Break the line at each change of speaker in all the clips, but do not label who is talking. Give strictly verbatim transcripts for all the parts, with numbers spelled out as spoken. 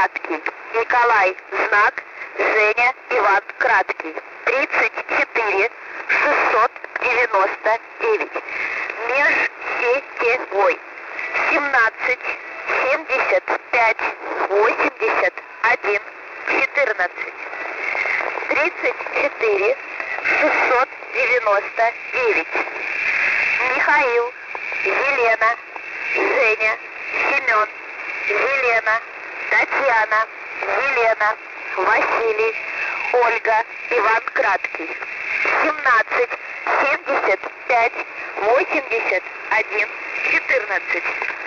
Краткий. Николай, знак. Женя, Иван, Краткий. тридцать четыре шестьсот девяносто девять. Межсетевой. семнадцать семьдесят пять восемьдесят один четырнадцать. тридцать четыре шестьсот девяносто девять. Михаил, Елена, Женя, Семен, Елена, Татьяна, Елена, Василий, Ольга, Иван, Краткий. семнадцать семьдесят пять восемьдесят один четырнадцать.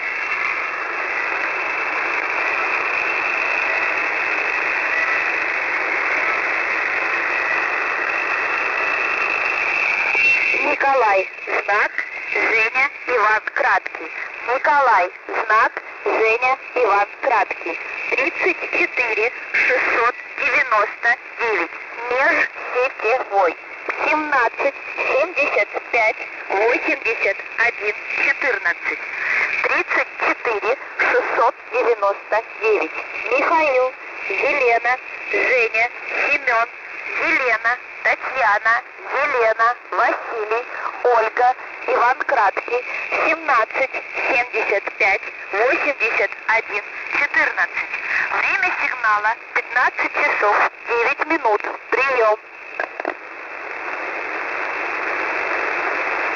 Николай, знак. Женя, Иван, Краткий. Николай, знак. Женя, Иван, Краткий. тридцать четыре шестьсот девяносто девять. Межсетевой. семнадцать семьдесят пять восемьдесят один четырнадцать. тридцать четыре шестьсот девяносто девять. Михаил, Елена, Женя, Семен, Елена, Татьяна, Елена, Василий, Ольга, Иван, Краткий. семнадцать семьдесят пять восемьдесят один четырнадцать. Время сигнала пятнадцать часов девять минут. Прием.